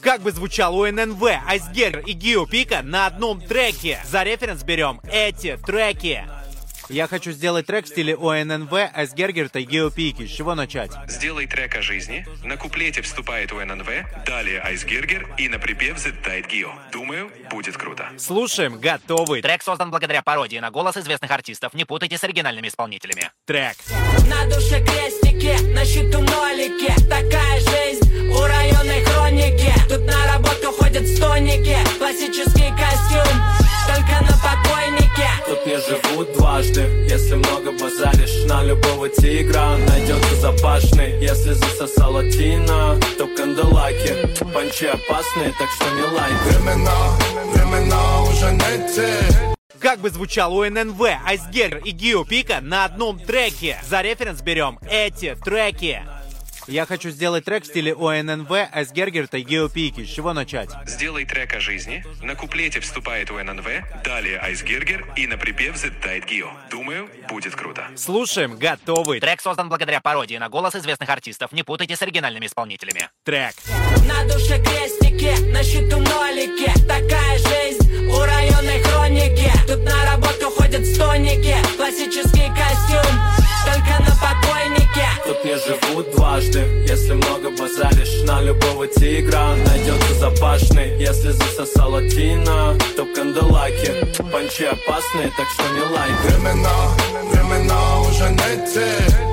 Как бы звучал УННВ, Айсгергер и Гио Пика на одном треке? За референс берем эти треки. Я хочу сделать трек в стиле УННВ, Айсгергер и Гио Пики. С чего начать? Сделай трек о жизни, на куплете вступает УННВ, далее Айсгергер и на припев взлетает Гио. Думаю, будет круто. Слушаем, готовы. Трек создан благодаря пародии на голос известных артистов. Не путайте с оригинальными исполнителями. Трек. На душе крестики, на счету нолики. Такая жизнь у районной хроники. Тут на работу ходят стоники. Классический костюм, только на покойнике. Тут не живут дважды. Если много базаришь, на любого тигра найдется запашный. Если засосала Тина, то канделаки. Панчи опасные, так что не лайк. Времена уже не те. Как бы звучал УННВ, Айсгергер и Гио Пика на одном треке? За референс берем эти треки. Я хочу сделать трек в стиле УННВ, Айсгергер и Гио Пики. С чего начать? Сделай трек о жизни, на куплете вступает УННВ, далее Айсгергер и на припев взлетает Гио. Думаю, будет круто. Слушаем, готовы. Трек создан благодаря пародии на голос известных артистов. Не путайте с оригинальными исполнителями. Трек. На душе крестики, на счету нолики. Такая жизнь у районной хроники. Тут на работу ходят стоники. Классический костюм, только на покойнике. Тут не живут дважды. Если много базаришь, на любого тигра найдется запашный. Если засосала Тина, то канделаки. Панчи опасные, так что не лайк. Времена уже не те.